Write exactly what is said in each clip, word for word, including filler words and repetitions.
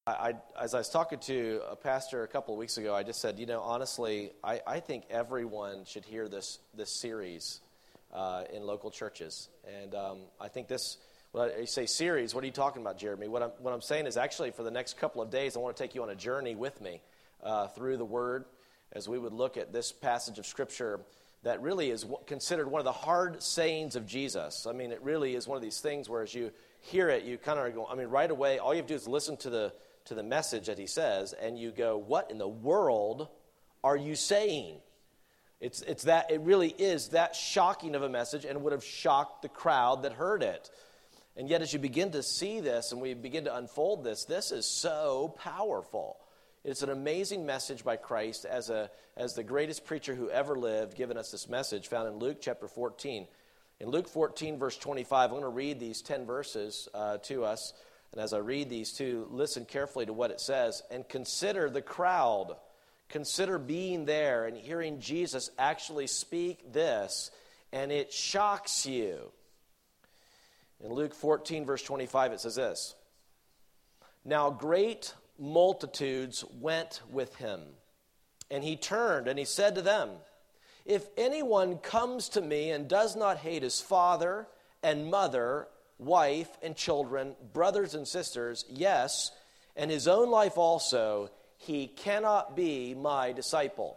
I, as I was talking to a pastor a couple of weeks ago, I just said, you know, honestly, I, I think everyone should hear this this series uh, in local churches. And um, I think this, when I say series, what are you talking about, Jeremy? What I'm, what I'm saying is actually for the next couple of days, I want to take you on a journey with me uh, through the Word as we would look at this passage of Scripture that really is considered one of the hard sayings of Jesus. I mean, it really is one of these things where as you hear it, you kind of go, I mean, right away, all you have to do is listen to the to the message that he says, and you go, what in the world are you saying? It's it's that it really is that shocking of a message, and would have shocked the crowd that heard it. And yet as you begin to see this and we begin to unfold this, this is so powerful. It's an amazing message by Christ as a as the greatest preacher who ever lived, giving us this message found in Luke chapter fourteen. In Luke fourteen, verse twenty-five, I'm going to read these ten verses uh, to us. And as I read these two, listen carefully to what it says and consider the crowd. Consider being there and hearing Jesus actually speak this, and it shocks you. In Luke fourteen, verse twenty-five, it says this. Now great multitudes went with him, and he turned and he said to them, if anyone comes to me and does not hate his father and mother, wife and children, brothers and sisters, yes, and his own life also, he cannot be my disciple.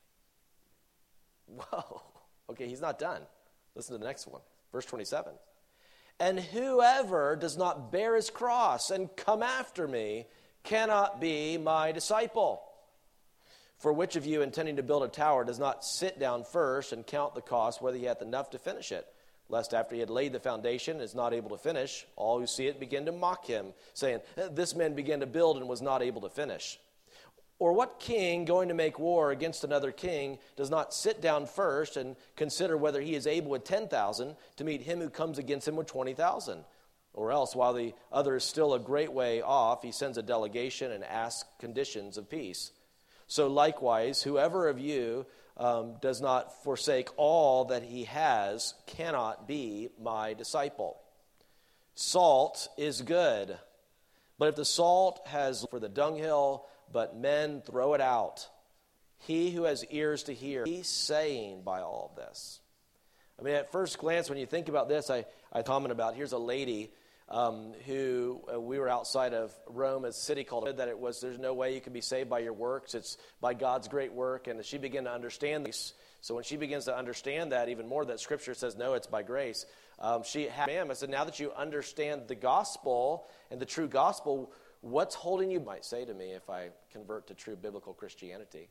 Whoa. Okay, he's not done. Listen to the next one. Verse twenty-seven. And whoever does not bear his cross and come after me cannot be my disciple. For which of you, intending to build a tower, does not sit down first and count the cost, whether he hath enough to finish it? Lest after he had laid the foundation and is not able to finish, all who see it begin to mock him, saying, this man began to build and was not able to finish. Or what king, going to make war against another king, does not sit down first and consider whether he is able with ten thousand to meet him who comes against him with twenty thousand? Or else, while the other is still a great way off, he sends a delegation and asks conditions of peace. So likewise, whoever of you Um, does not forsake all that he has, cannot be my disciple. Salt is good, but if the salt has for the dunghill, but men throw it out. He who has ears to hear, he's saying by all of this. I mean, at first glance, when you think about this, I, I comment about, here's a lady um, who, uh, we were outside of Rome, a city called, that it was, there's no way you can be saved by your works, it's by God's great work, and she began to understand this. So when she begins to understand that even more, that Scripture says, no, it's by grace, um, she had, ma'am, I said, now that you understand the gospel and the true gospel, what's holding you, might say to me, if I convert to true biblical Christianity.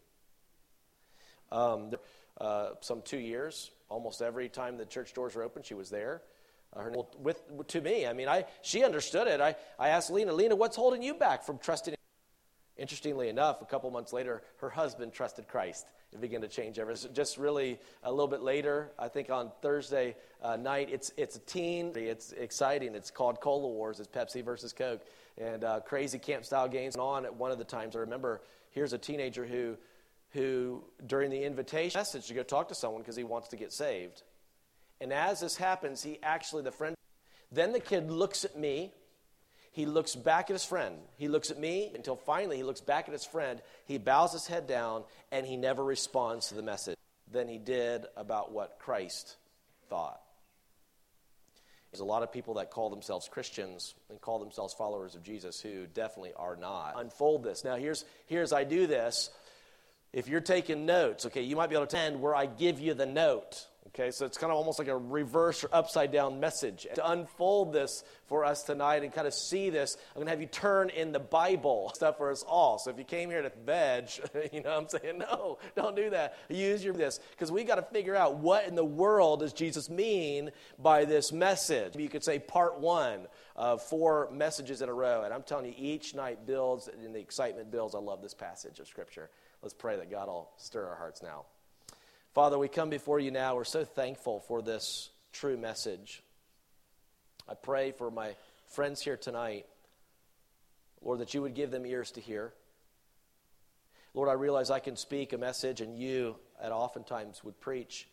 Um, uh, some two years, almost every time the church doors were open, she was there. Uh, her, with, to me, I mean, I she understood it. I, I asked Lena, Lena, what's holding you back from trusting? Interestingly enough, a couple months later, her husband trusted Christ. It began to change everything. Just really a little bit later, I think on Thursday uh, night, it's it's a teen. It's exciting. It's called Cola Wars. It's Pepsi versus Coke. And uh, crazy camp-style games on at one of the times. I remember here's a teenager who, who during the invitation message to go talk to someone because he wants to get saved. And as this happens, he actually, the friend, then the kid looks at me. He looks back at his friend. He looks at me until finally he looks back at his friend. He bows his head down, and he never responds to the message than he did about what Christ thought. There's a lot of people that call themselves Christians and call themselves followers of Jesus who definitely are not. Unfold this. Now, here's, here's I do this. If you're taking notes, okay, you might be able to end where I give you the note. Okay, so it's kind of almost like a reverse or upside down message. To unfold this for us tonight and kind of see this, I'm going to have you turn in the Bible stuff for us all. So if you came here to veg, you know what I'm saying? No, don't do that. Use your this. Because we got to figure out what in the world does Jesus mean by this message. You could say part one of four messages in a row. And I'm telling you, each night builds and the excitement builds. I love this passage of Scripture. Let's pray that God will stir our hearts now. Father, we come before you now. We're so thankful for this true message. I pray for my friends here tonight, Lord, that you would give them ears to hear. Lord, I realize I can speak a message and you at oftentimes would preach,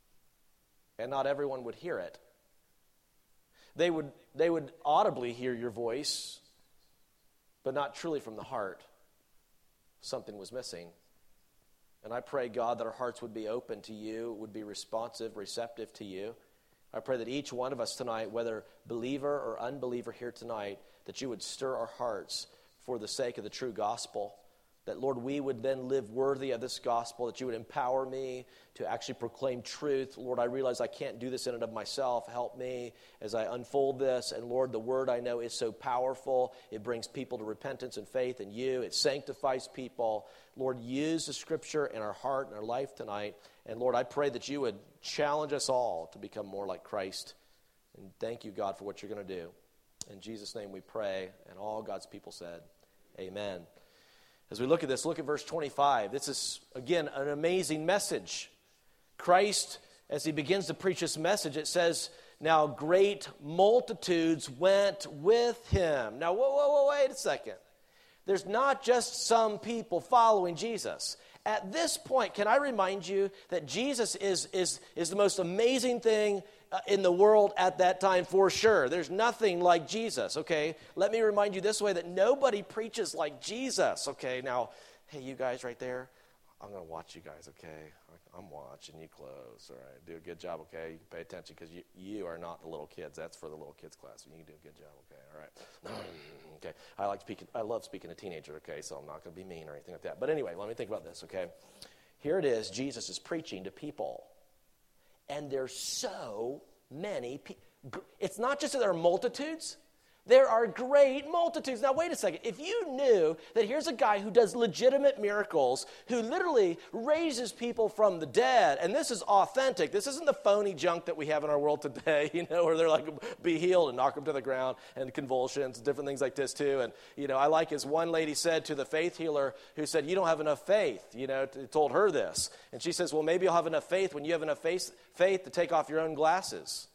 and not everyone would hear it. They would, they would audibly hear your voice, but not truly from the heart, something was missing. And I pray, God, that our hearts would be open to you, would be responsive, receptive to you. I pray that each one of us tonight, whether believer or unbeliever here tonight, that you would stir our hearts for the sake of the true gospel. That, Lord, we would then live worthy of this gospel, that you would empower me to actually proclaim truth. Lord, I realize I can't do this in and of myself. Help me as I unfold this. And, Lord, the word I know is so powerful. It brings people to repentance and faith in you. It sanctifies people. Lord, use the scripture in our heart and our life tonight. And, Lord, I pray that you would challenge us all to become more like Christ. And thank you, God, for what you're going to do. In Jesus' name we pray. And all God's people said, amen. As we look at this, look at verse twenty-five. This is, again, an amazing message. Christ, as he begins to preach this message, it says, now great multitudes went with him. Now, whoa, whoa, whoa, wait a second. There's not just some people following Jesus. At this point, can I remind you that Jesus is, is, is the most amazing thing in the world at that time for sure. There's nothing like Jesus, okay? Let me remind you this way, that nobody preaches like Jesus, okay? Now, hey, you guys right there, I'm going to watch you guys, okay? I'm watching you close, all right? Do a good job, okay? You can pay attention because you, you are not the little kids. That's for the little kids class. You can do a good job, okay? All right. Okay. I like speaking. I love speaking to teenagers, okay? So I'm not going to be mean or anything like that. But anyway, let me think about this, okay? Here it is. Jesus is preaching to people. And there's so many people. It's not just that there are multitudes. There are great multitudes. Now, wait a second. If you knew that here's a guy who does legitimate miracles, who literally raises people from the dead, and this is authentic. This isn't the phony junk that we have in our world today, you know, where they're like, be healed and knock them to the ground, and convulsions, different things like this too. And, you know, I like as one lady said to the faith healer who said, you don't have enough faith, you know, t- told her this. And she says, well, maybe you'll have enough faith when you have enough faith, faith to take off your own glasses.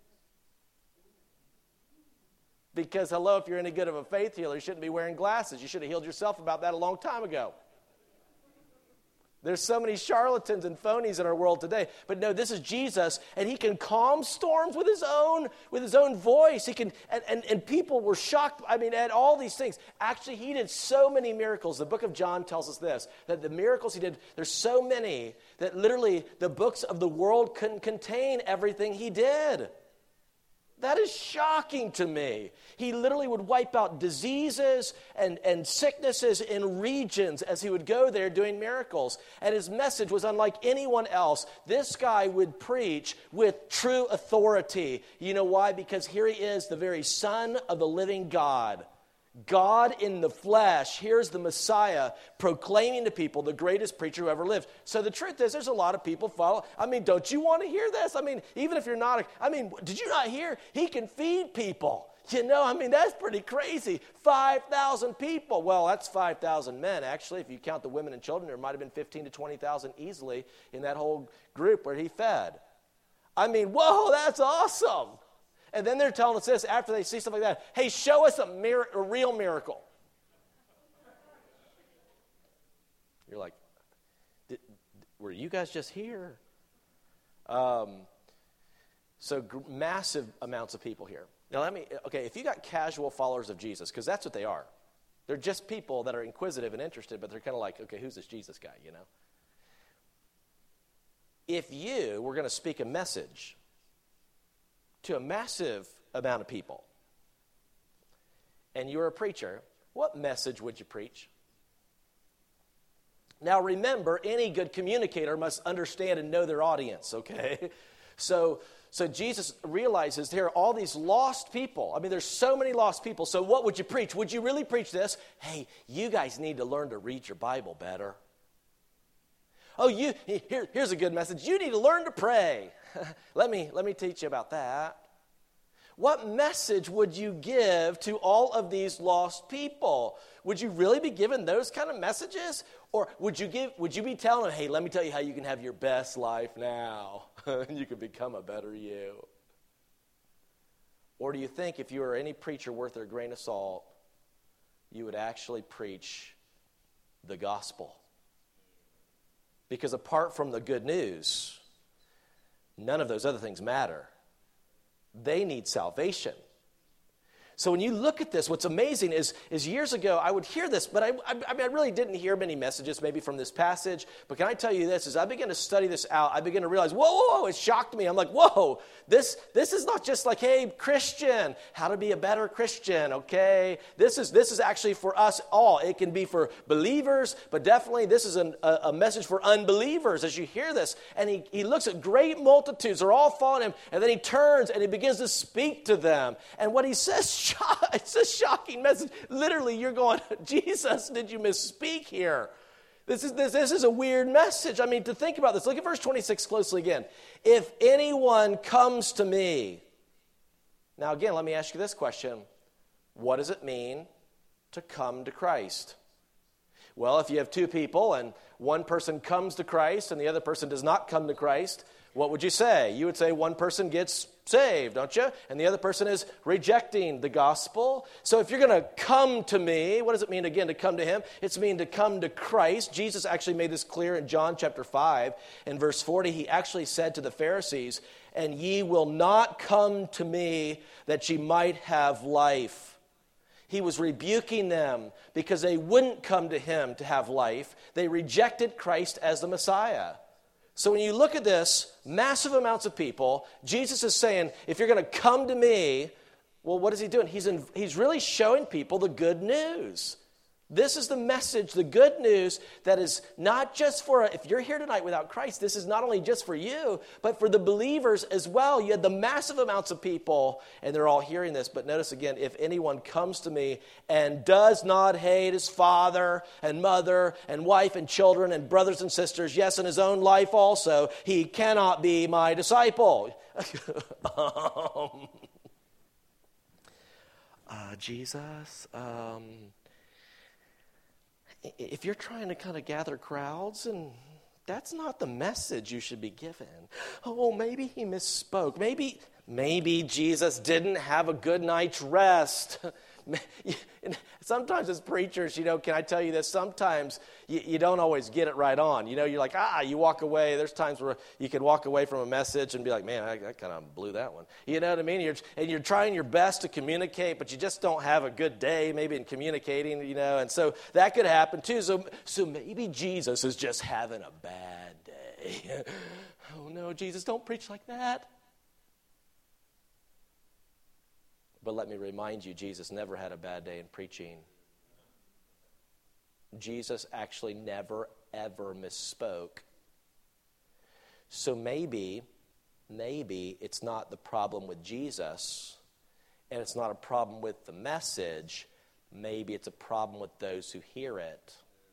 Because, hello, if you're any good of a faith healer, you shouldn't be wearing glasses. You should have healed yourself about that a long time ago. There's so many charlatans and phonies in our world today. But no, this is Jesus, and he can calm storms with his own with his own voice. He can, and, and, and people were shocked, I mean, at all these things. Actually, he did so many miracles. The book of John tells us this, that the miracles he did, there's so many that literally the books of the world couldn't contain everything he did. That is shocking to me. He literally would wipe out diseases and, and sicknesses in regions as he would go there doing miracles. And his message was unlike anyone else. This guy would preach with true authority. You know why? Because here he is, the very Son of the living God. God in the flesh. Here's the Messiah proclaiming to people the greatest preacher who ever lived. So the truth is, there's a lot of people follow. I mean, don't you want to hear this? I mean, even if you're not, a, I mean, did you not hear? He can feed people. You know, I mean, that's pretty crazy. five thousand people. Well, that's five thousand men, actually. If you count the women and children, there might have been fifteen to twenty thousand easily in that whole group where he fed. I mean, whoa, that's awesome. And then they're telling us this after they see stuff like that. Hey, show us a, mir- a real miracle. You're like, did, were you guys just here? Um, so gr- massive amounts of people here. Now let me, okay, if you got casual followers of Jesus, because that's what they are. They're just people that are inquisitive and interested, but they're kind of like, okay, who's this Jesus guy, you know? If you were going to speak a message to a massive amount of people, and you're a preacher, what message would you preach? Now remember, any good communicator must understand and know their audience, okay? So, so Jesus realizes there are all these lost people. I mean, there's so many lost people. So what would you preach? Would you really preach this? Hey, you guys need to learn to read your Bible better. Oh, you here, here's a good message. You need to learn to pray. let me let me teach you about that. What message would you give to all of these lost people? Would you really be giving those kind of messages? Or would you give would you be telling them, hey, let me tell you how you can have your best life now and you can become a better you? Or do you think if you were any preacher worth their grain of salt, you would actually preach the gospel? Because apart from the good news, none of those other things matter. They need salvation. So when you look at this, what's amazing is, is years ago, I would hear this, but I, I, I mean, I really didn't hear many messages maybe from this passage. But can I tell you this, as I began to study this out, I began to realize, whoa, whoa, whoa, it shocked me. I'm like, whoa, this, this is not just like, hey, Christian, how to be a better Christian, okay? This is, this is actually for us all. It can be for believers, but definitely this is an, a, a message for unbelievers as you hear this. And he, he looks at great multitudes, they're all following him, and then he turns and he begins to speak to them. And what he says, it's a shocking message. Literally, you're going, Jesus, did you misspeak here? This is, this, this is a weird message. I mean, to think about this, look at verse twenty-six closely again. If anyone comes to me. Now, again, let me ask you this question. What does it mean to come to Christ? Well, if you have two people and one person comes to Christ and the other person does not come to Christ, what would you say? You would say one person gets saved, don't you? And the other person is rejecting the gospel. So if you're going to come to me, what does it mean again to come to him? It's mean to come to Christ. Jesus actually made this clear in John chapter five and verse forty. He actually said to the Pharisees, "And ye will not come to me that ye might have life." He was rebuking them because they wouldn't come to him to have life. They rejected Christ as the Messiah. So when you look at this, massive amounts of people, Jesus is saying, if you're going to come to me, well, what is he doing? He's, in, he's really showing people the good news. This is the message, the good news that is not just for, if you're here tonight without Christ, this is not only just for you, but for the believers as well. You had the massive amounts of people, and they're all hearing this. But notice again, if anyone comes to me and does not hate his father and mother and wife and children and brothers and sisters, yes, and his own life also, he cannot be my disciple. um, uh, Jesus, um... if you're trying to kind of gather crowds, and that's not the message you should be given. Oh, maybe he misspoke. Maybe, maybe Jesus didn't have a good night's rest. Sometimes as preachers, you know, can I tell you this? Sometimes you, you don't always get it right on. You know, you're like, ah, you walk away. There's times where you can walk away from a message and be like, man, I, I kind of blew that one. You know what I mean? You're, and you're trying your best to communicate, but you just don't have a good day maybe in communicating, you know, and so that could happen too. So, so maybe Jesus is just having a bad day. Oh, no, Jesus, don't preach like that. But let me remind you, Jesus never had a bad day in preaching. Jesus actually never, ever misspoke. So maybe, maybe it's not the problem with Jesus, and it's not a problem with the message. Maybe it's a problem with those who hear it.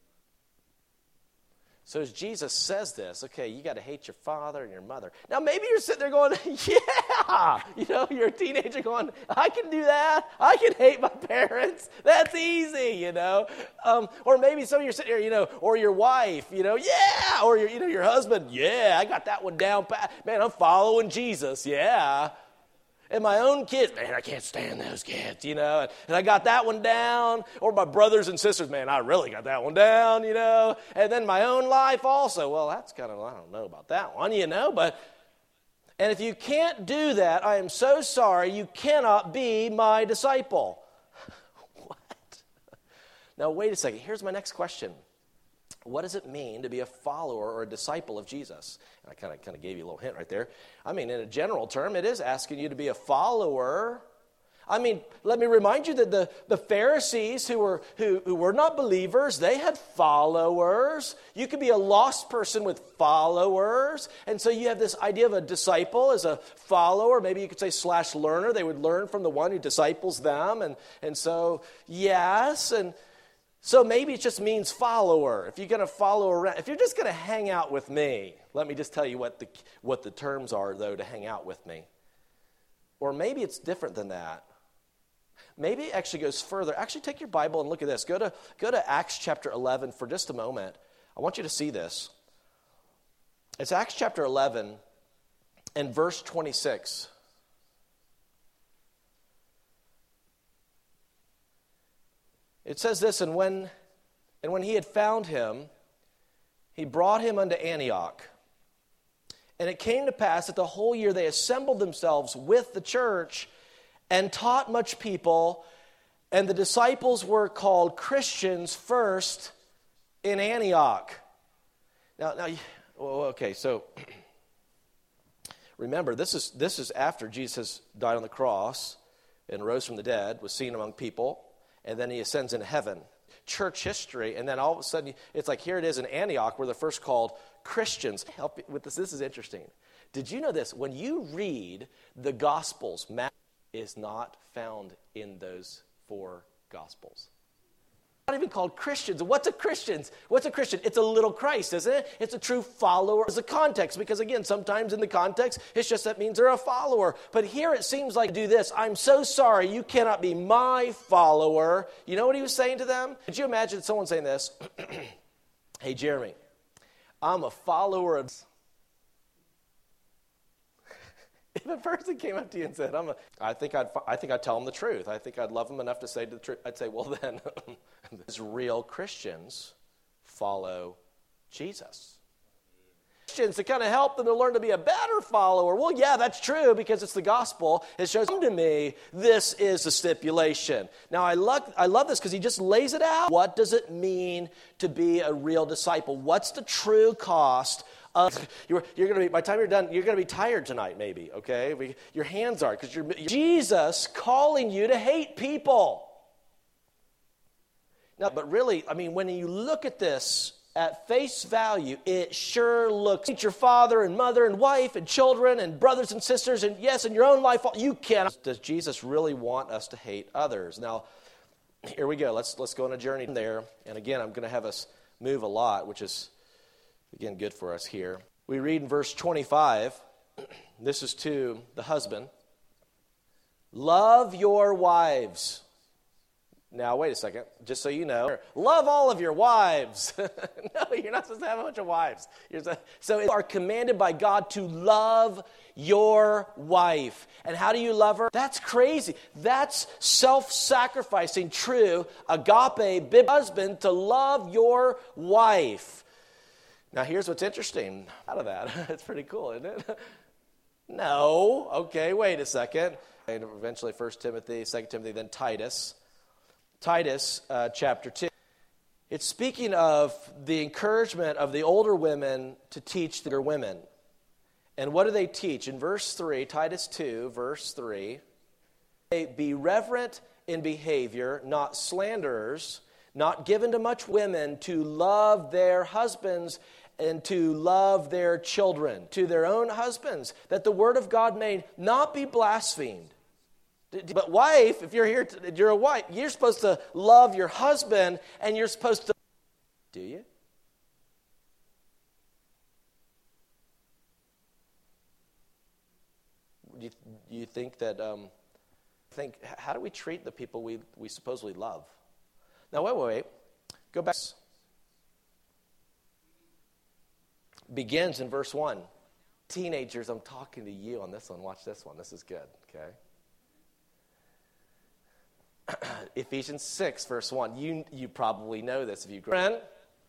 So as Jesus says this, okay, you got to hate your father and your mother. Now maybe you're sitting there going, yeah, you know, you're a teenager going, I can do that. I can hate my parents. That's easy, you know. Um, or maybe some of you are sitting here, you know, or your wife, you know, yeah, or your, you know, your husband, yeah, I got that one down pat. Man, I'm following Jesus, yeah. And my own kids, man, I can't stand those kids, you know. And, and I got that one down. Or my brothers and sisters, man, I really got that one down, you know. And then my own life also. Well, that's kind of, I don't know about that one, you know. But, and if you can't do that, I am so sorry, you cannot be my disciple. What? Now, wait a second. Here's my next question. What does it mean to be a follower or a disciple of Jesus? And I kind of kind of gave you a little hint right there. I mean, in a general term, it is asking you to be a follower. I mean, let me remind you that the, the Pharisees who were who, who were not believers, they had followers. You could be a lost person with followers. And so you have this idea of a disciple as a follower. Maybe you could say slash learner. They would learn from the one who disciples them. And, and so, yes, and so maybe it just means follower. If you're going to follow around, if you're just going to hang out with me, let me just tell you what the what the terms are, though, to hang out with me. Or maybe it's different than that. Maybe it actually goes further. Actually, take your Bible and look at this. Go to, go to Acts chapter eleven for just a moment. I want you to see this. It's Acts chapter eleven and verse twenty-six. It says this, and when, and when he had found him, he brought him unto Antioch. And it came to pass that the whole year they assembled themselves with the church and taught much people, and the disciples were called Christians first in Antioch. Now, now, okay, so remember, this is this is after Jesus died on the cross and rose from the dead, was seen among people, and then he ascends into heaven. Church history, and then all of a sudden, it's like here it is in Antioch, where they're first called Christians. Help me with this. This is interesting. Did you know this? When you read the Gospels, Matthew is not found in those four Gospels. Not even called Christians. What's a Christian? What's a Christian? It's a little Christ, isn't it? It's a true follower. It's a context, because again, sometimes in the context, it's just that means they're a follower. But here it seems like, do this. I'm so sorry, you cannot be my follower. You know what he was saying to them? Could you imagine someone saying this? Hey, Jeremy, I'm a follower of... If a person came up to you and said, "I'm a," I think I'd, I think I'd tell them the truth. I think I'd love them enough to say the truth. I'd say, well, then, as real Christians follow Jesus. Christians to kind of help them to learn to be a better follower. Well, yeah, that's true, because it's the gospel. It shows to me this is the stipulation. Now, I love, I love this because he just lays it out. What does it mean to be a real disciple? What's the true cost? Uh, you're, you're going to be, by the time you're done, you're going to be tired tonight, maybe, okay? We, your hands are, because you're, you're Jesus calling you to hate people. Now, but really, I mean, when you look at this at face value, it sure looks. Hate your father and mother and wife and children and brothers and sisters, and yes, in your own life, you cannot. Does Jesus really want us to hate others? Now, here we go. Let's let's go on a journey there. And again, I'm going to have us move a lot, which is, again, good for us here. We read in verse twenty-five, this is to the husband. Love your wives. Now, wait a second, just so you know. Love all of your wives. No, you're not supposed to have a bunch of wives. You're so, so you are commanded by God to love your wife. And how do you love her? That's crazy. That's self-sacrificing, true, agape, bib husband, to love your wife. Now, here's what's interesting out of that. It's pretty cool, isn't it? No. Okay, wait a second. And eventually First Timothy, Second Timothy, then Titus. Titus uh, chapter two. It's speaking of the encouragement of the older women to teach the younger women. And what do they teach? In verse three, Titus two, verse three, be reverent in behavior, not slanderers, not given to much women, to love their husbands and to love their children, to their own husbands, that the word of God may not be blasphemed. But wife, if you're here, to, you're a wife, you're supposed to love your husband, and you're supposed to, do you? Do you, do you think that, um, think, how do we treat the people we, we supposedly love? Now, wait, wait, wait. Go back. Begins in verse one. Teenagers, I'm talking to you on this one. Watch this one. This is good, okay? Ephesians six, verse one. You, you probably know this if you grew up.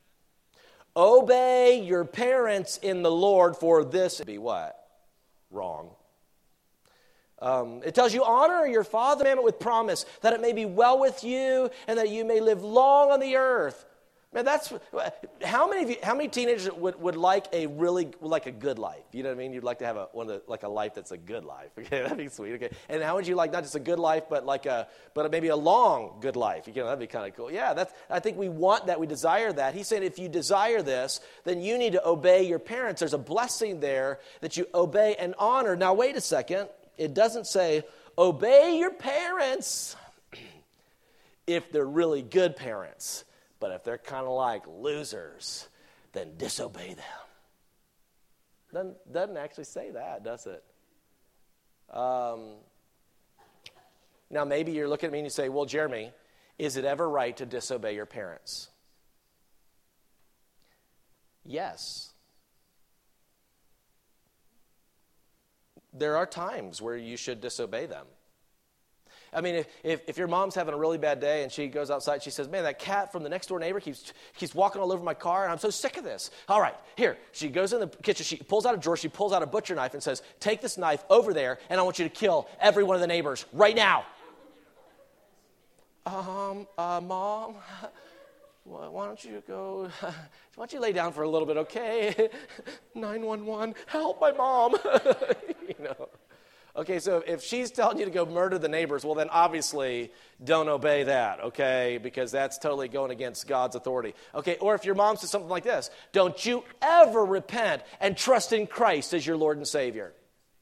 Obey your parents in the Lord, for this be what? Wrong. Um, it tells you, honor your father and with promise, that it may be well with you and that you may live long on the earth. Man, that's how many of you, how many teenagers would, would like a really like a good life? You know what I mean? You'd like to have a one of the, like a life that's a good life. Okay, that'd be sweet. Okay, and how would you like not just a good life, but like a but maybe a long good life? You know, that'd be kind of cool. Yeah, that's. I think we want that. We desire that. He said, if you desire this, then you need to obey your parents. There's a blessing there that you obey and honor. Now, wait a second. It doesn't say obey your parents if they're really good parents. But if they're kind of like losers, then disobey them. Doesn't, doesn't actually say that, does it? Um, now, maybe you're looking at me and you say, well, Jeremy, is it ever right to disobey your parents? Yes. There are times where you should disobey them. I mean, if, if, if your mom's having a really bad day and she goes outside, she says, man, that cat from the next door neighbor keeps, keeps walking all over my car, and I'm so sick of this. All right, here. She goes in the kitchen. She pulls out a drawer. She pulls out a butcher knife and says, take this knife over there, and I want you to kill every one of the neighbors right now. Um, uh, Mom, why don't you go, why don't you lay down for a little bit, okay? nine one one, help my mom. You know. Okay, so if she's telling you to go murder the neighbors, well, then obviously don't obey that, okay, because that's totally going against God's authority. Okay, or if your mom says something like this, don't you ever repent and trust in Christ as your Lord and Savior.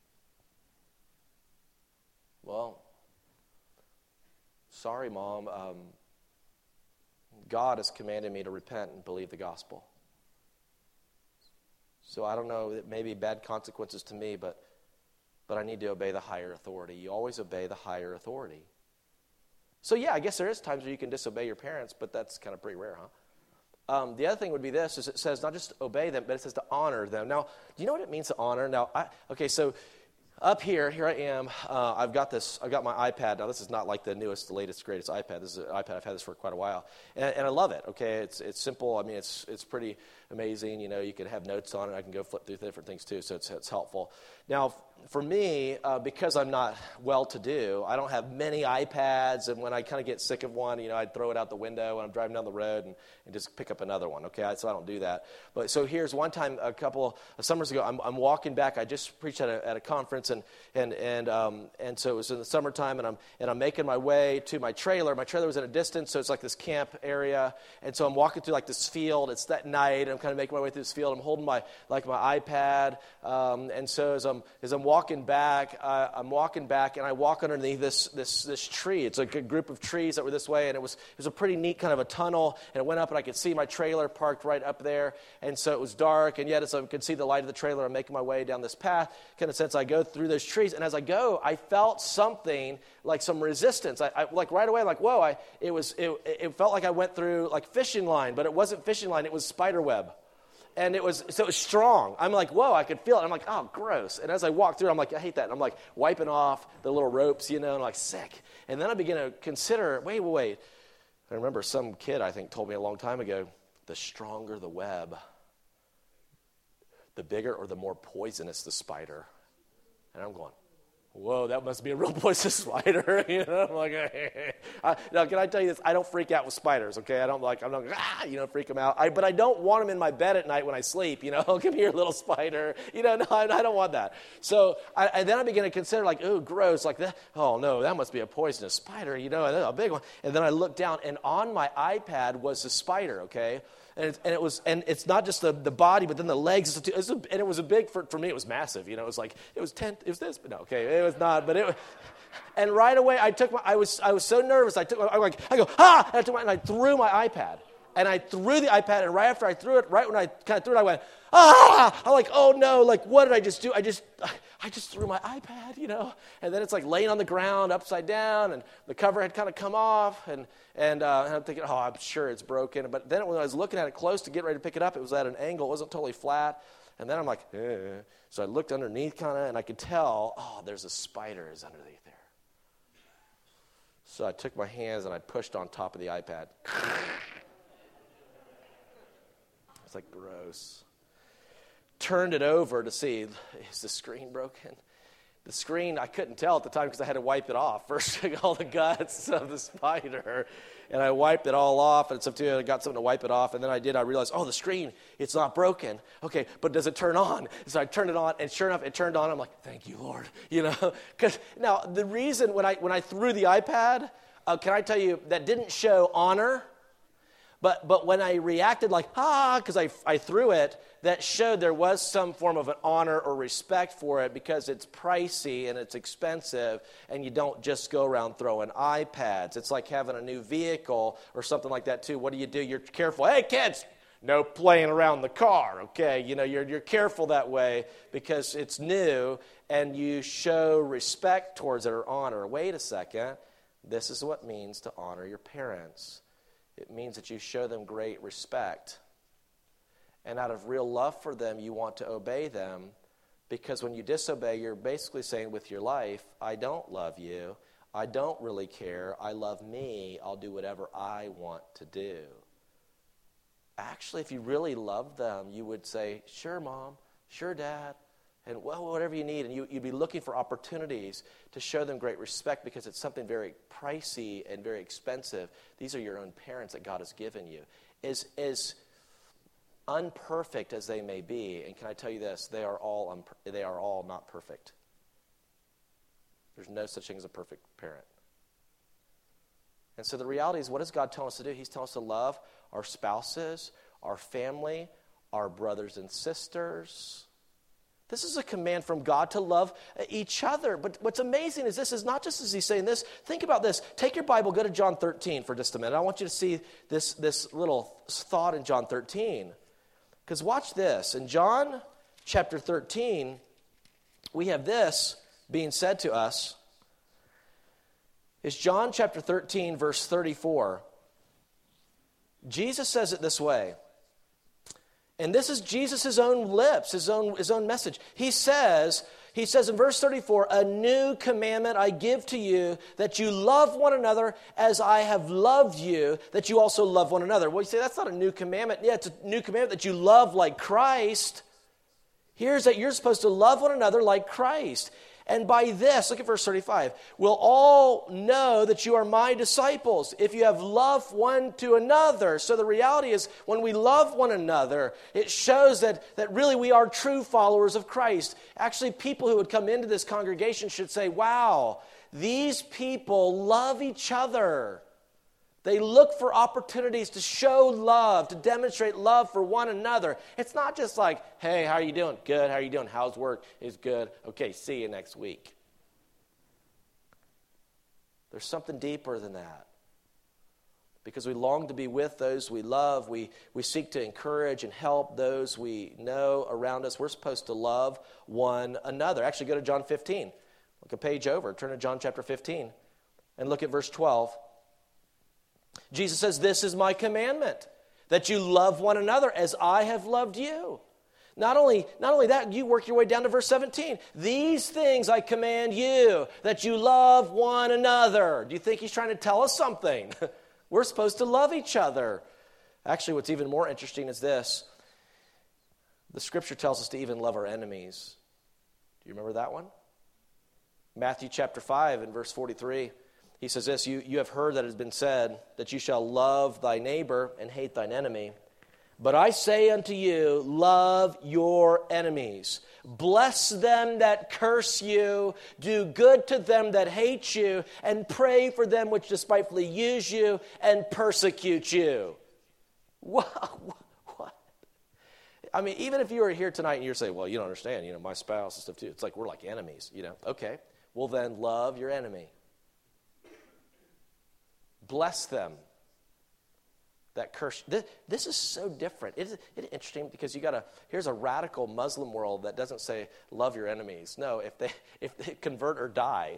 Well, sorry, Mom. Um, God has commanded me to repent and believe the gospel. So I don't know, it may be bad consequences to me, but but I need to obey the higher authority. You always obey the higher authority. So yeah, I guess there is times where you can disobey your parents, but that's kind of pretty rare, huh? Um, the other thing would be this, is it says not just obey them, but it says to honor them. Now, do you know what it means to honor? Now, I, okay, so up here, here I am. Uh, I've got this. I've got my iPad. Now, this is not like the newest, the latest, greatest iPad. This is an iPad. I've had this for quite a while, and, and I love it. Okay, it's it's simple. I mean, it's it's pretty amazing. You know, you can have notes on it. I can go flip through different things too, so it's it's helpful. Now, for me, uh, because I'm not well-to-do, I don't have many iPads, and when I kind of get sick of one, you know, I'd throw it out the window when I'm driving down the road and, and just pick up another one, okay? So I don't do that. But so here's one time, a couple of summers ago, I'm, I'm walking back. I just preached at a, at a conference, and and and um, and so it was in the summertime, and I'm and I'm making my way to my trailer. My trailer was at a distance, so it's like this camp area, and so I'm walking through like this field. It's that night, and I'm kind of making my way through this field. I'm holding my like my iPad, um, and so as I'm as I'm walking back, uh, I'm walking back, and I walk underneath this this this tree. It's like a group of trees that were this way, and it was it was a pretty neat kind of a tunnel, and it went up, and I could see my trailer parked right up there, and so it was dark, and yet as I could see the light of the trailer, I'm making my way down this path, kind of since I go through those trees, and as I go, I felt something like some resistance. I, I like right away, like whoa! I it was it it felt like I went through like fishing line, but it wasn't fishing line; it was spider web. And it was, so it was strong. I'm like, whoa, I could feel it. I'm like, oh, gross. And as I walk through, I'm like, I hate that. And I'm like wiping off the little ropes, you know, and I'm like, sick. And then I begin to consider, wait, wait, wait. I remember some kid, I think, told me a long time ago, the stronger the web, the bigger or the more poisonous the spider. And I'm going, whoa, that must be a real poisonous spider. You know, I'm like, hey. I, now, can I tell you this? I don't freak out with spiders, okay? I don't like, I'm not, ah, you know, freak them out. I, but I don't want them in my bed at night when I sleep, you know. Come here, little spider. You know, no, I, I don't want that. So I, and then I begin to consider, like, ooh, gross, like that. Oh, no, that must be a poisonous spider, you know, a big one. And then I looked down, and on my iPad was the spider, okay? And it, and it was, and it's not just the, the body, but then the legs. It was a, and it was a big, for, for me, it was massive. You know, it was like, it was ten, it was this, but no, okay, it was not, but it was, and right away, I took my, I was, I was so nervous, I took my, I like, I go, ah, and I took my, and I threw my iPad. And I threw the iPad, and right after I threw it, right when I kind of threw it, I went, ah! I'm like, oh no, like, what did I just do? I just, I just threw my iPad, you know? And then it's like laying on the ground, upside down, and the cover had kind of come off, and and, uh, and I'm thinking, oh, I'm sure it's broken. But then when I was looking at it close to get ready to pick it up, it was at an angle, it wasn't totally flat. And then I'm like, eh. So I looked underneath kind of, and I could tell, oh, there's a spider is underneath there. So I took my hands, and I pushed on top of the iPad. It's like gross. Turned it over to see, is the screen broken? The screen, I couldn't tell at the time because I had to wipe it off. First, took all the guts of the spider, and I wiped it all off, and so too, I got something to wipe it off, and then I did, I realized, oh, the screen, it's not broken. Okay, but does it turn on? So I turned it on, and sure enough, it turned on. I'm like, thank you, Lord. You know, because now, the reason when I when I threw the iPad, uh, can I tell you, that didn't show honor. But but when I reacted like, ah, because I, I threw it, that showed there was some form of an honor or respect for it because it's pricey and it's expensive, and you don't just go around throwing iPads. It's like having a new vehicle or something like that too. What do you do? You're careful. Hey, kids, no playing around the car, okay? You know, you're you're careful that way because it's new, and you show respect towards it or honor. Wait a second. This is what it means to honor your parents. It means that you show them great respect. And out of real love for them, you want to obey them. Because when you disobey, you're basically saying with your life, I don't love you. I don't really care. I love me. I'll do whatever I want to do. Actually, if you really love them, you would say, sure, Mom, sure, Dad, and well, whatever you need. And you, you'd be looking for opportunities to show them great respect because it's something very pricey and very expensive. These are your own parents that God has given you. As, as unperfect as they may be, and can I tell you this, they are all un- they are all not perfect. There's no such thing as a perfect parent. And so the reality is, what does God tell us to do? He's telling us to love our spouses, our family, our brothers and sisters. This is a command from God to love each other. But what's amazing is this is not just as he's saying this. Think about this. Take your Bible, go to John thirteen for just a minute. I want you to see this, this little thought in John thirteen. Because watch this. In John chapter thirteen, we have this being said to us. It's John chapter thirteen, verse thirty-four. Jesus says it this way. And this is Jesus' own lips, his own, his own message. He says, he says in verse thirty-four, a new commandment I give to you, that you love one another as I have loved you, that you also love one another. Well, you say, that's not a new commandment. Yeah, it's a new commandment that you love like Christ. Here's that you're supposed to love one another like Christ. And by this, look at verse thirty-five, we'll all know that you are my disciples if you have love one to another. So the reality is, when we love one another, it shows that, that really we are true followers of Christ. Actually, people who would come into this congregation should say, wow, these people love each other. They look for opportunities to show love, to demonstrate love for one another. It's not just like, hey, how are you doing? Good. How are you doing? How's work? It's good. Okay, see you next week. There's something deeper than that. Because we long to be with those we love. We, we seek to encourage and help those we know around us. We're supposed to love one another. Actually, go to John fifteen. Look a page over. Turn to John chapter fifteen. And look at verse twelve. Jesus says, this is my commandment, that you love one another as I have loved you. Not only, not only that, you work your way down to verse seventeen. These things I command you, that you love one another. Do you think he's trying to tell us something? We're supposed to love each other. Actually, what's even more interesting is this. The scripture tells us to even love our enemies. Do you remember that one? Matthew chapter five and verse forty-three. He says this, you, you have heard that it has been said that you shall love thy neighbor and hate thine enemy. But I say unto you, love your enemies. Bless them that curse you. Do good to them that hate you. And pray for them which despitefully use you and persecute you. What? What? I mean, even if you were here tonight and you're saying, well, you don't understand, you know, my spouse and stuff too. It's like we're like enemies, you know. Okay, well then love your enemy. Bless them that curse. This, this is so different. It is it interesting because you got a here's a radical Muslim world that doesn't say love your enemies. No, if they if they convert or die.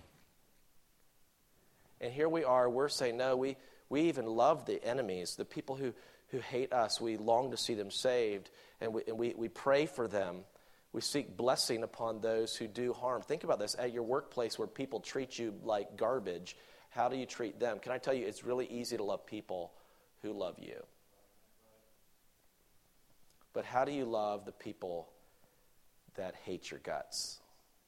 And here we are. We're saying no. We we even love the enemies, the people who who hate us. We long to see them saved, and we and we we pray for them. We seek blessing upon those who do harm. Think about this at your workplace where people treat you like garbage. How do you treat them? Can I tell you, it's really easy to love people who love you. But how do you love the people that hate your guts?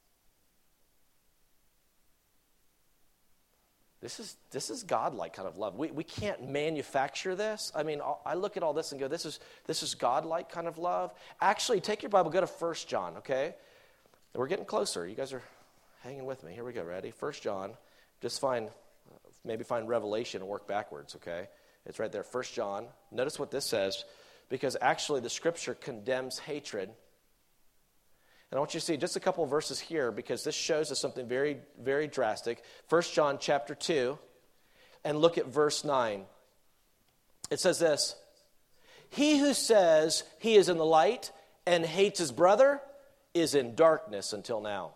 This is this is God-like kind of love. We we can't manufacture this. I mean, I look at all this and go, this is this is God-like kind of love. Actually, take your Bible, go to First John, okay? We're getting closer. You guys are hanging with me. Here we go. Ready? First John. Just find... Maybe find Revelation and work backwards, okay? It's right there, First John. Notice what this says, because actually the Scripture condemns hatred. And I want you to see just a couple of verses here, because this shows us something very, very drastic. First John chapter two, and look at verse nine. It says this, he who says he is in the light and hates his brother is in darkness until now.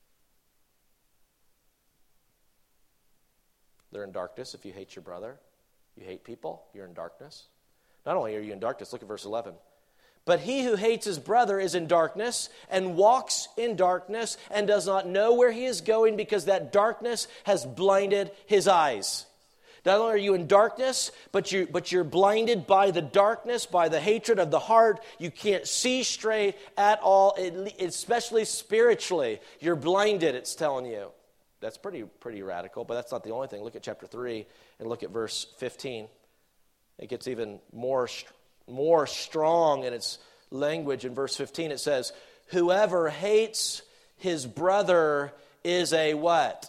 They're in darkness if you hate your brother. You hate people, you're in darkness. Not only are you in darkness, look at verse eleven. But he who hates his brother is in darkness and walks in darkness and does not know where he is going because that darkness has blinded his eyes. Not only are you in darkness, but, you, but you're blinded by the darkness, by the hatred of the heart. You can't see straight at all, especially spiritually. You're blinded, it's telling you. That's pretty, pretty radical, but that's not the only thing. Look at chapter three and look at verse fifteen. It gets even more, more strong in its language. In verse fifteen, it says, whoever hates his brother is a what?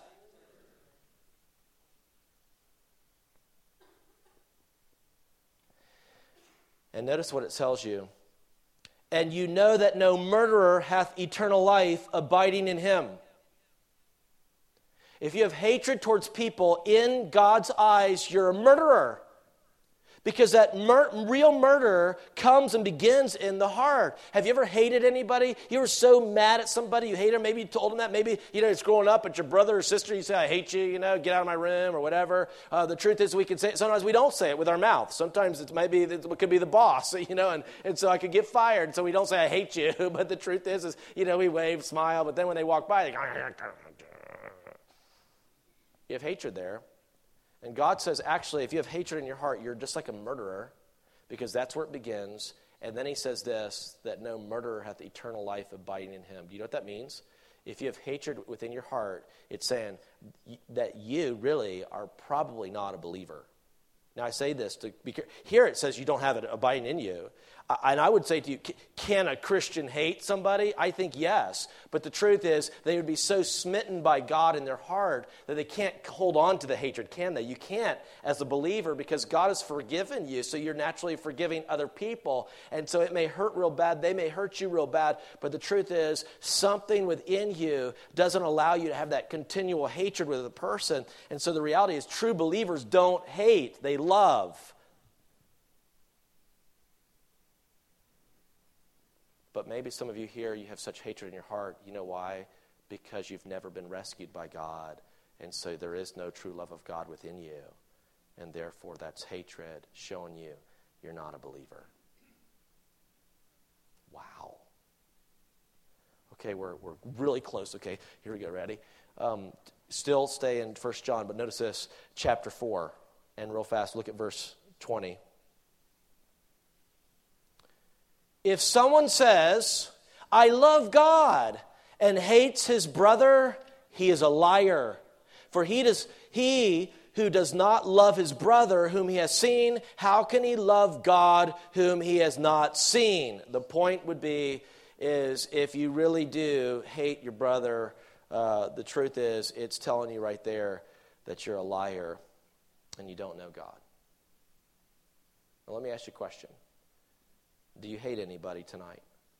And notice what it tells you. And you know that no murderer hath eternal life abiding in him. If you have hatred towards people, in God's eyes, you're a murderer. Because that mur- real murder comes and begins in the heart. Have you ever hated anybody? You were so mad at somebody, you hate them. Maybe you told them that. Maybe, you know, it's growing up, but your brother or sister, you say, I hate you, you know, get out of my room or whatever. Uh, the truth is we can say it. Sometimes we don't say it with our mouth. Sometimes it might be, it could be the boss, you know, and, and so I could get fired. So we don't say, I hate you. But the truth is, is, you know, we wave, smile, but then when they walk by, they go, you have hatred there. And God says, actually, if you have hatred in your heart, you're just like a murderer, because that's where it begins. And then he says this, that no murderer hath eternal life abiding in him. Do you know what that means? If you have hatred within your heart, it's saying that you really are probably not a believer. Now, I say this to be clear. Here it says you don't have it abiding in you. And I would say to you, can a Christian hate somebody? I think yes. But the truth is, they would be so smitten by God in their heart that they can't hold on to the hatred, can they? You can't as a believer, because God has forgiven you, so you're naturally forgiving other people. And so it may hurt real bad. They may hurt you real bad. But the truth is, something within you doesn't allow you to have that continual hatred with a person. And so the reality is, true believers don't hate. They love. But maybe some of you here, you have such hatred in your heart. You know why? Because you've never been rescued by God. And so there is no true love of God within you. And therefore, that's hatred showing you you're not a believer. Wow. Okay, we're we're really close. Okay, here we go. Ready? Um, still stay in First John, but notice this, chapter four. And real fast, look at verse twenty. If someone says, I love God, and hates his brother, he is a liar. For he does he who does not love his brother whom he has seen, how can he love God whom he has not seen? The point would be, is if you really do hate your brother, uh, the truth is, it's telling you right there that you're a liar and you don't know God. Now let me ask you a question. Do you hate anybody tonight?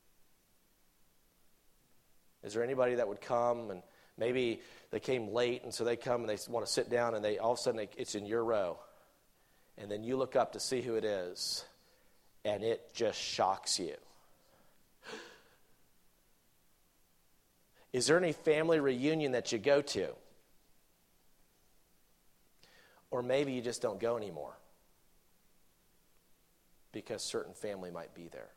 Is there anybody that would come and maybe they came late and so they come and they want to sit down and they all of a sudden they, it's in your row. And then you look up to see who it is and it just shocks you. Is there any family reunion that you go to? Or maybe you just don't go anymore because certain family might be there.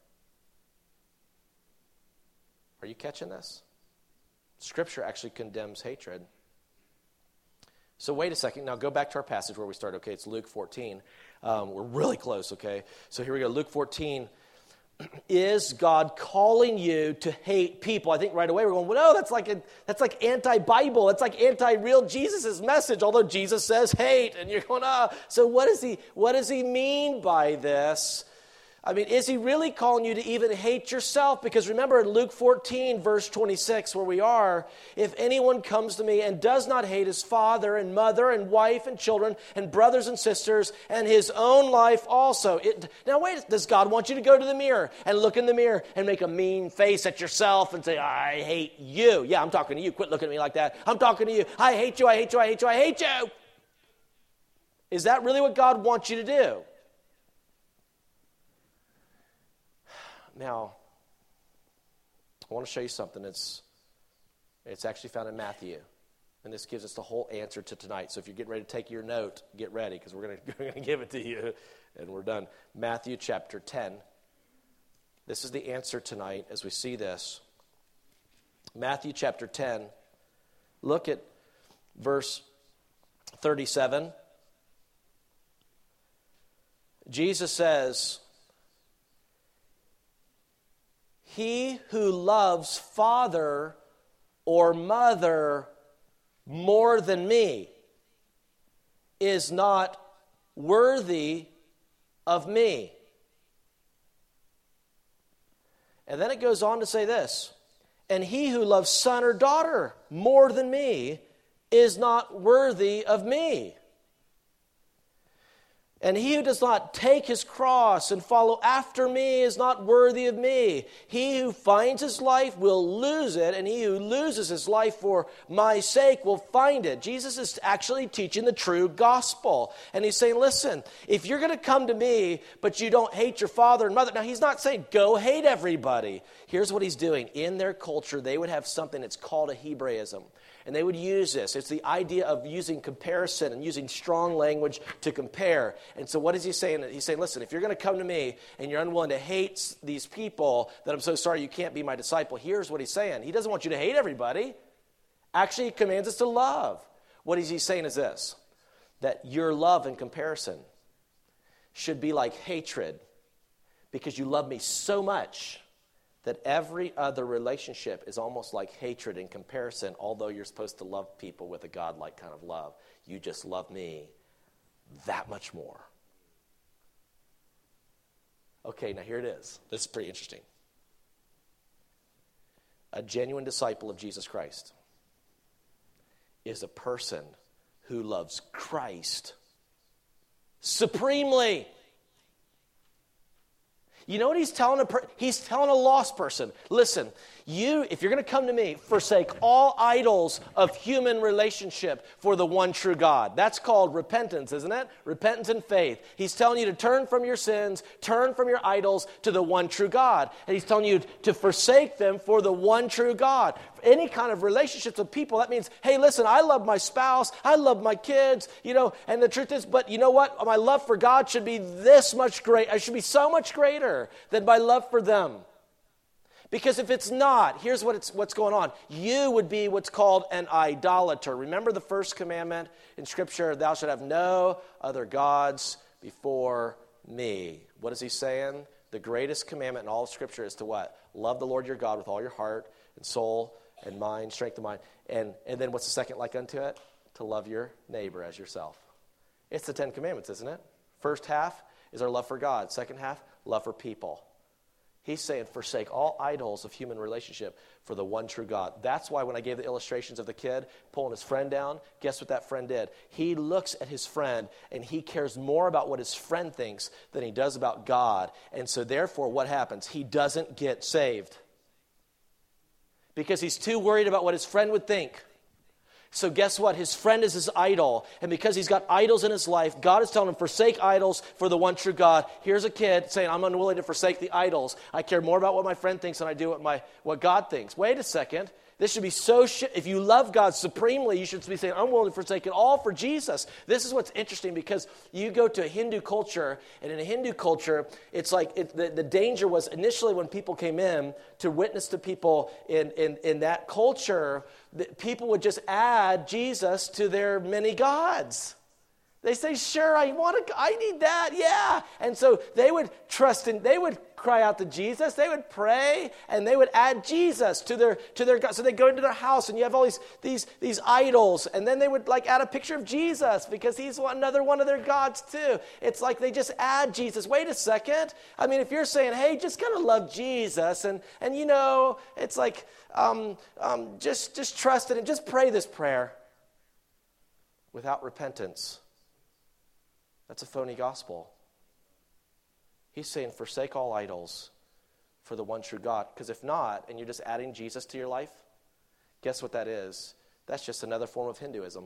Are you catching this? Scripture actually condemns hatred. So wait a second. Now go back to our passage where we started. Okay, it's Luke fourteen. Um, we're really close, okay? So here we go. Luke fourteen. Is God calling you to hate people? I think right away we're going, well, no, that's like a, that's like anti-Bible. That's like anti-real Jesus' message, although Jesus says hate. And you're going, ah. Oh. So what does he, what does he mean by this? I mean, is he really calling you to even hate yourself? Because remember in Luke fourteen, verse twenty-six, where we are, if anyone comes to me and does not hate his father and mother and wife and children and brothers and sisters and his own life also. It, now wait, does God want you to go to the mirror and look in the mirror and make a mean face at yourself and say, I hate you? Yeah, I'm talking to you. Quit looking at me like that. I'm talking to you. I hate you, I hate you, I hate you, I hate you. Is that really what God wants you to do? Now, I want to show you something. It's, it's actually found in Matthew. And this gives us the whole answer to tonight. So if you're getting ready to take your note, get ready, because we're going we're to give it to you. And we're done. Matthew chapter ten, This is the answer tonight as we see this. Matthew chapter ten. Look at verse thirty-seven. Jesus says, "He who loves father or mother more than me is not worthy of me." And then it goes on to say this, "And he who loves son or daughter more than me is not worthy of me. And he who does not take his cross and follow after me is not worthy of me. He who finds his life will lose it, and he who loses his life for my sake will find it." Jesus is actually teaching the true gospel. And he's saying, listen, if you're going to come to me, but you don't hate your father and mother. Now, he's not saying go hate everybody. Here's what he's doing. In their culture, they would have something that's called a Hebraism. And they would use this. It's the idea of using comparison and using strong language to compare. And so what is he saying? He's saying, listen, if you're going to come to me and you're unwilling to hate these people, then I'm so sorry you can't be my disciple. Here's what he's saying. He doesn't want you to hate everybody. Actually, he commands us to love. What he's saying is this, that your love in comparison should be like hatred because you love me so much that every other relationship is almost like hatred in comparison, although you're supposed to love people with a God-like kind of love. You just love me that much more. Okay, now here it is. This is pretty interesting. A genuine disciple of Jesus Christ is a person who loves Christ supremely. You know what he's telling a per- he's telling a lost person? Listen, you, if you're going to come to me, forsake all idols of human relationship for the one true God. That's called repentance, isn't it? Repentance and faith. He's telling you to turn from your sins, turn from your idols to the one true God. And he's telling you to forsake them for the one true God. Any kind of relationships with people, that means, hey, listen, I love my spouse, I love my kids, you know, and the truth is, but you know what? My love for God should be this much great. I should be so much greater than my love for them. Because if it's not, here's what it's, what's going on. You would be what's called an idolater. Remember the first commandment in Scripture, thou shalt have no other gods before me. What is he saying? The greatest commandment in all of Scripture is to what? Love the Lord your God with all your heart and soul and mind, strength of mind. And, and then what's the second like unto it? To love your neighbor as yourself. It's the Ten Commandments, isn't it? First half is our love for God. Second half, love for people. He's saying, forsake all idols of human relationship for the one true God. That's why when I gave the illustrations of the kid pulling his friend down, guess what that friend did? He looks at his friend, and he cares more about what his friend thinks than he does about God. And so therefore, what happens? He doesn't get saved. Because he's too worried about what his friend would think. So guess what? His friend is his idol. And because he's got idols in his life, God is telling him, forsake idols for the one true God. Here's a kid saying, I'm unwilling to forsake the idols. I care more about what my friend thinks than I do what my what God thinks. Wait a second. This should be so, sh- if you love God supremely, you should be saying, I'm willing to forsake it all for Jesus. This is what's interesting because you go to a Hindu culture, and in a Hindu culture, it's like it, the, the danger was initially when people came in to witness to people in, in, in that culture, that people would just add Jesus to their many gods. They say, sure, I want to, I need that, yeah. And so they would trust in, they would cry out to Jesus, they would pray, and they would add Jesus to their to their God. So they go into their house, and you have all these these these idols, and then they would like add a picture of Jesus because he's one, another one of their gods too. It's like they just add Jesus. Wait a second. I mean, if you're saying, hey, just kind of love Jesus, and and you know, it's like um, um, just just trust it and just pray this prayer without repentance. That's a phony gospel. He's saying, forsake all idols for the one true God. Because if not, and you're just adding Jesus to your life, guess what that is? That's just another form of Hinduism.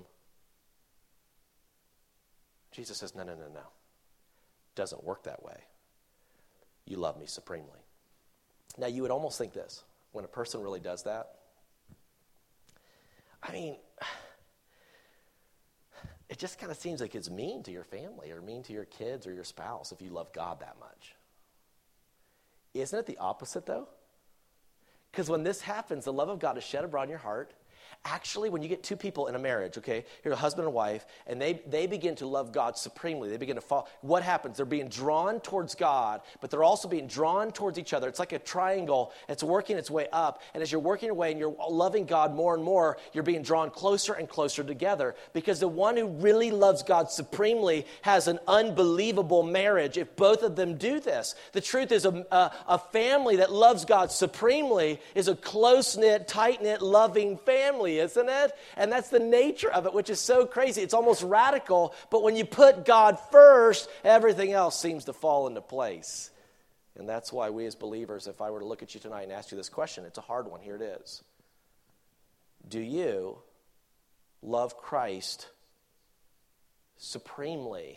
Jesus says, no, no, no, no. Doesn't work that way. You love me supremely. Now, you would almost think this. When a person really does that, I mean, it just kind of seems like it's mean to your family or mean to your kids or your spouse if you love God that much. Isn't it the opposite, though? Because when this happens, the love of God is shed abroad in your heart. Actually, when you get two people in a marriage, okay, you're a husband and wife, and they, they begin to love God supremely. They begin to fall. What happens? They're being drawn towards God, but they're also being drawn towards each other. It's like a triangle. It's working its way up. And as you're working your way and you're loving God more and more, you're being drawn closer and closer together. Because the one who really loves God supremely has an unbelievable marriage if both of them do this. The truth is a, a, a family that loves God supremely is a close-knit, tight-knit, loving family, isn't it? And that's the nature of it, which is so crazy. It's almost radical, but when you put God first, everything else seems to fall into place. And that's why we as believers, if I were to look at you tonight and ask you this question, it's a hard one. Here it is. Do you love Christ supremely?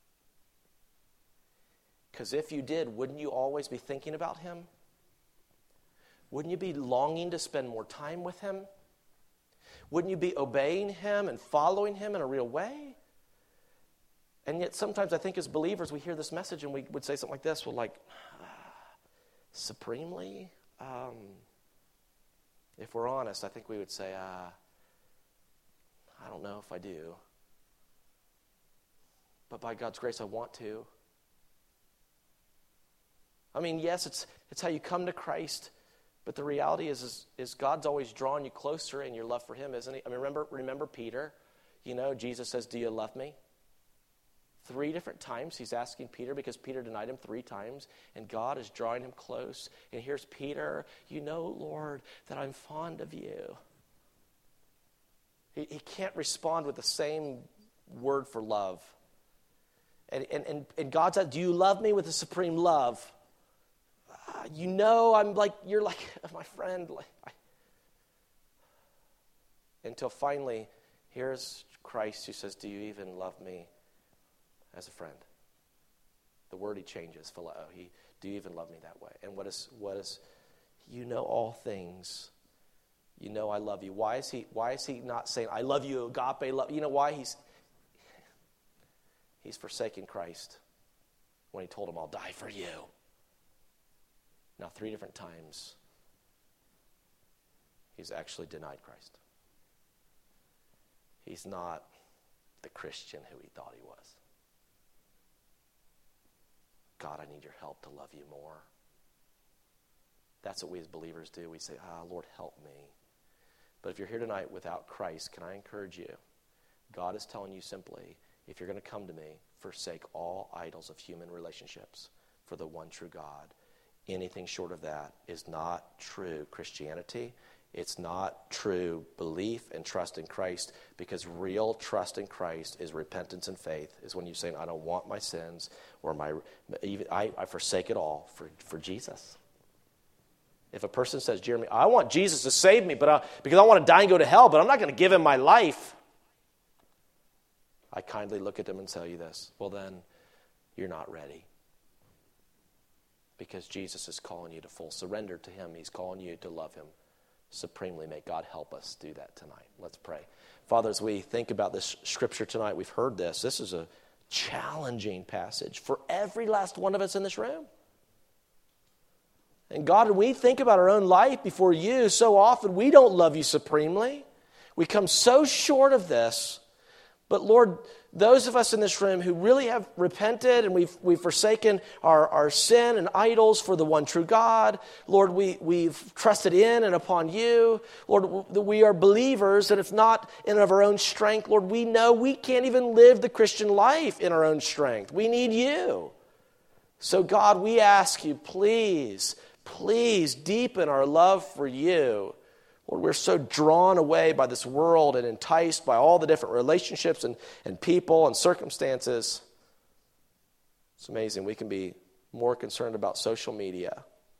Because if you did, wouldn't you always be thinking about him? Wouldn't you be longing to spend more time with him? Wouldn't you be obeying him and following him in a real way? And yet sometimes I think as believers we hear this message and we would say something like this. We're like, ah, supremely? Um, if we're honest, I think we would say, uh, I don't know if I do. But by God's grace, I want to. I mean, yes, it's it's how you come to Christ. But the reality is, is, is God's always drawing you closer in your love for him, isn't he? I mean, remember, remember Peter? You know, Jesus says, do you love me? Three different times he's asking Peter because Peter denied him three times. And God is drawing him close. And here's Peter, you know, Lord, that I'm fond of you. He, he can't respond with the same word for love. And, and, and, and God said, do you love me with a supreme love? You know, I'm like, you're like my friend. Like, I... Until finally, here's Christ who says, do you even love me as a friend? The word he changes, phileo. He, do you even love me that way? And what is, what is, you know all things. You know I love you. Why is he, why is he not saying, I love you, agape love? You know why? He's, he's forsaken Christ when he told him, I'll die for you. Now, three different times, he's actually denied Christ. He's not the Christian who he thought he was. God, I need your help to love you more. That's what we as believers do. We say, ah, Lord, help me. But if you're here tonight without Christ, can I encourage you? God is telling you simply, if you're going to come to me, forsake all idols of human relationships for the one true God. Anything short of that is not true Christianity. It's not true belief and trust in Christ, because real trust in Christ is repentance and faith, is when you're saying, I don't want my sins, or my, even, I, I forsake it all for, for Jesus. If a person says, Jeremy, I want Jesus to save me but I, because I want to die and go to hell, but I'm not going to give him my life, I kindly look at them and tell you this, well then, you're not ready. Because Jesus is calling you to full surrender to him. He's calling you to love him supremely. May God help us do that tonight. Let's pray. Father, as we think about this scripture tonight, we've heard this. This is a challenging passage for every last one of us in this room. And God, when we think about our own life before you, so often we don't love you supremely. We come so short of this. But Lord, those of us in this room who really have repented and we've we've forsaken our, our sin and idols for the one true God, Lord, we, we've trusted in and upon you. Lord, we are believers, and if not in and of our own strength, Lord, we know we can't even live the Christian life in our own strength. We need you. So God, we ask you, please, please deepen our love for you. Lord, we're so drawn away by this world and enticed by all the different relationships and, and people and circumstances. It's amazing. We can be more concerned about social media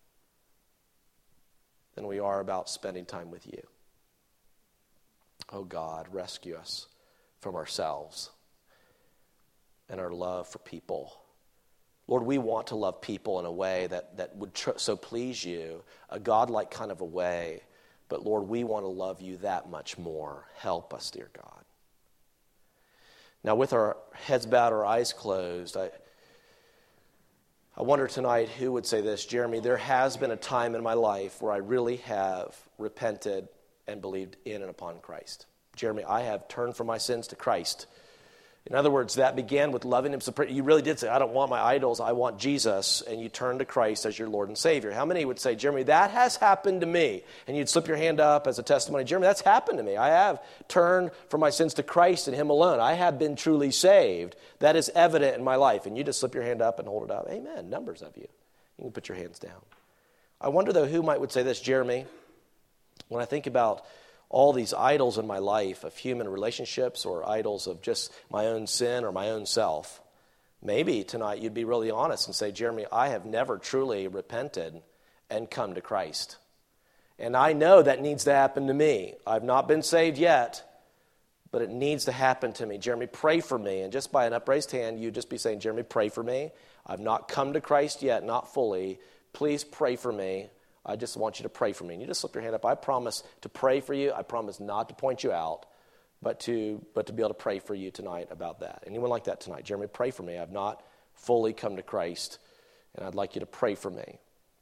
than we are about spending time with you. Oh God, rescue us from ourselves and our love for people. Lord, we want to love people in a way that, that would tr- so please you, a God-like kind of a way. But Lord, we want to love you that much more. Help us, dear God. Now, with our heads bowed, our eyes closed, I, I wonder tonight who would say this, Jeremy, there has been a time in my life where I really have repented and believed in and upon Christ. Jeremy, I have turned from my sins to Christ. In other words, that began with loving him. You really did say, I don't want my idols, I want Jesus, and you turned to Christ as your Lord and Savior. How many would say, Jeremy, that has happened to me? And you'd slip your hand up as a testimony, Jeremy, that's happened to me. I have turned from my sins to Christ and him alone. I have been truly saved. That is evident in my life. And you just slip your hand up and hold it up. Amen. Numbers of you. You can put your hands down. I wonder, though, who might would say this, Jeremy, when I think about all these idols in my life of human relationships or idols of just my own sin or my own self, maybe tonight you'd be really honest and say, Jeremy, I have never truly repented and come to Christ. And I know that needs to happen to me. I've not been saved yet, but it needs to happen to me. Jeremy, pray for me. And just by an upraised hand, you'd just be saying, Jeremy, pray for me. I've not come to Christ yet, not fully. Please pray for me. I just want you to pray for me. And you just slip your hand up. I promise to pray for you. I promise not to point you out, but to but to be able to pray for you tonight about that. Anyone like that tonight? Jeremy, pray for me. I've not fully come to Christ, and I'd like you to pray for me.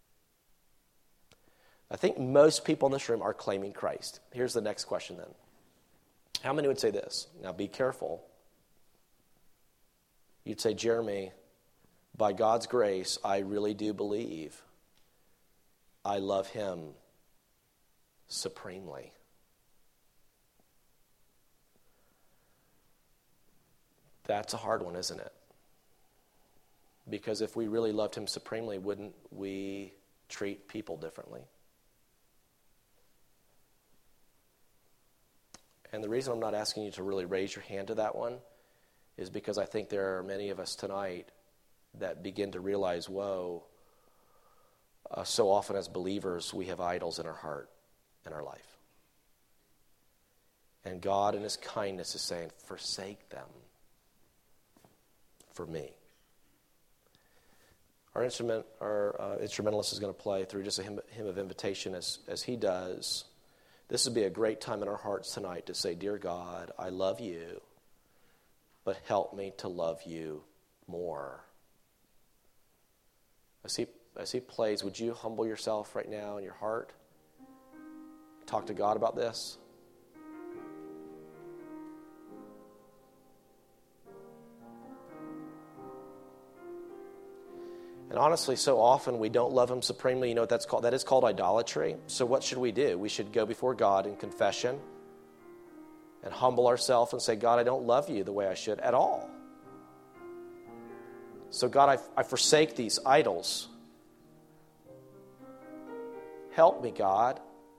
I think most people in this room are claiming Christ. Here's the next question then. How many would say this? Now be careful. You'd say, Jeremy, by God's grace, I really do believe I love him supremely. That's a hard one, isn't it? Because if we really loved him supremely, wouldn't we treat people differently? And the reason I'm not asking you to really raise your hand to that one is because I think there are many of us tonight that begin to realize, whoa, Uh, so often as believers, we have idols in our heart, in our life. And God in his kindness is saying, forsake them for me. Our instrument, our uh, instrumentalist is going to play through just a hymn, hymn of invitation as, as he does. This would be a great time in our hearts tonight to say, Dear God, I love you, but help me to love you more. As he As he plays, would you humble yourself right now in your heart? Talk to God about this. And honestly, so often we don't love him supremely. You know what that's called? That is called idolatry. So what should we do? We should go before God in confession and humble ourselves and say, God, I don't love you the way I should at all. So God, I, I forsake these idols. Help me, God.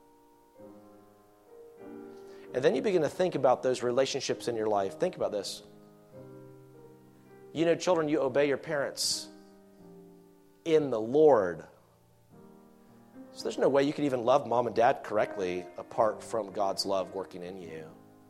And then you begin to think about those relationships in your life. Think about this. You know, children, you obey your parents in the Lord. So there's no way you could even love mom and dad correctly apart from God's love working in you.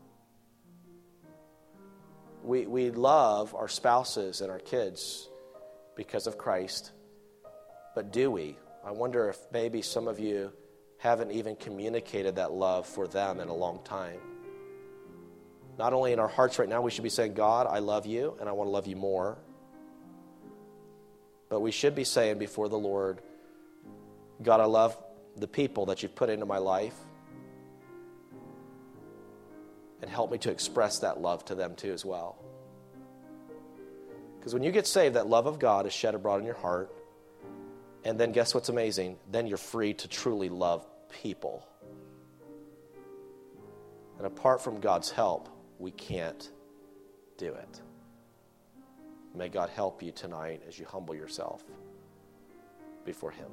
We, we love our spouses and our kids because of Christ, but do we? I wonder if maybe some of you haven't even communicated that love for them in a long time. Not only in our hearts right now, we should be saying, God, I love you, and I want to love you more. But we should be saying before the Lord, God, I love the people that you've put into my life, and help me to express that love to them too as well. Because when you get saved, that love of God is shed abroad in your heart. And then guess what's amazing? Then you're free to truly love people. And apart from God's help, we can't do it. May God help you tonight as you humble yourself before him.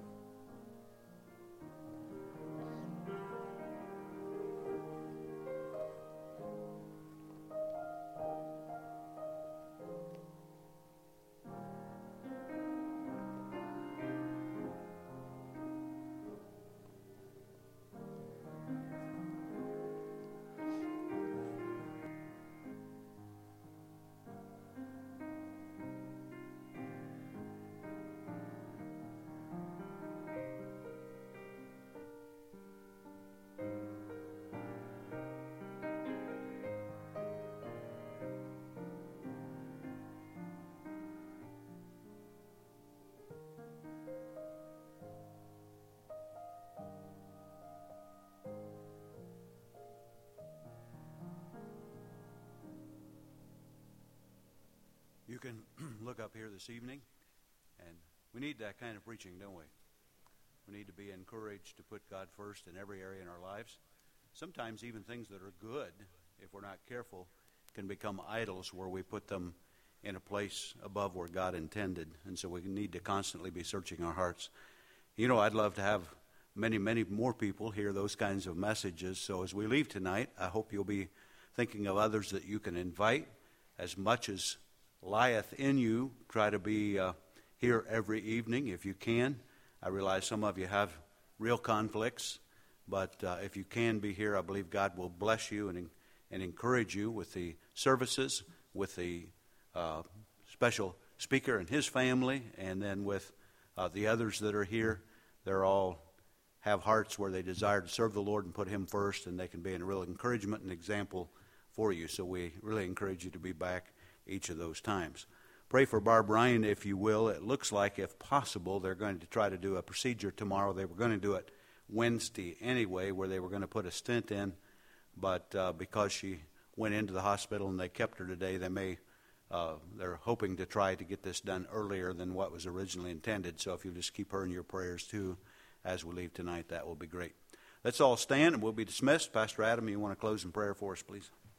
up here this evening, and we need that kind of preaching, don't we? We need to be encouraged to put God first in every area in our lives. Sometimes even things that are good, if we're not careful, can become idols where we put them in a place above where God intended. And so we need to constantly be searching our hearts. You know, I'd love to have many, many more people hear those kinds of messages. So as we leave tonight, I hope you'll be thinking of others that you can invite. As much as lieth in you, try to be uh, here every evening if you can. I realize some of you have real conflicts, but uh, if you can be here, I believe God will bless you and, and encourage you with the services, with the uh, special speaker and his family, and then with uh, the others that are here. They're all have hearts where they desire to serve the Lord and put Him first, and they can be a real encouragement and example for you. So we really encourage you to be back each of those times. Pray for Barb Ryan, if you will. It looks like, if possible, they're going to try to do a procedure tomorrow. They were going to do it Wednesday anyway, where they were going to put a stent in. But uh, because she went into the hospital and they kept her today, they may, uh, they're hoping to try to get this done earlier than what was originally intended. So if you'll just keep her in your prayers, too, as we leave tonight, that will be great. Let's all stand and we'll be dismissed. Pastor Adam, you want to close in prayer for us, please?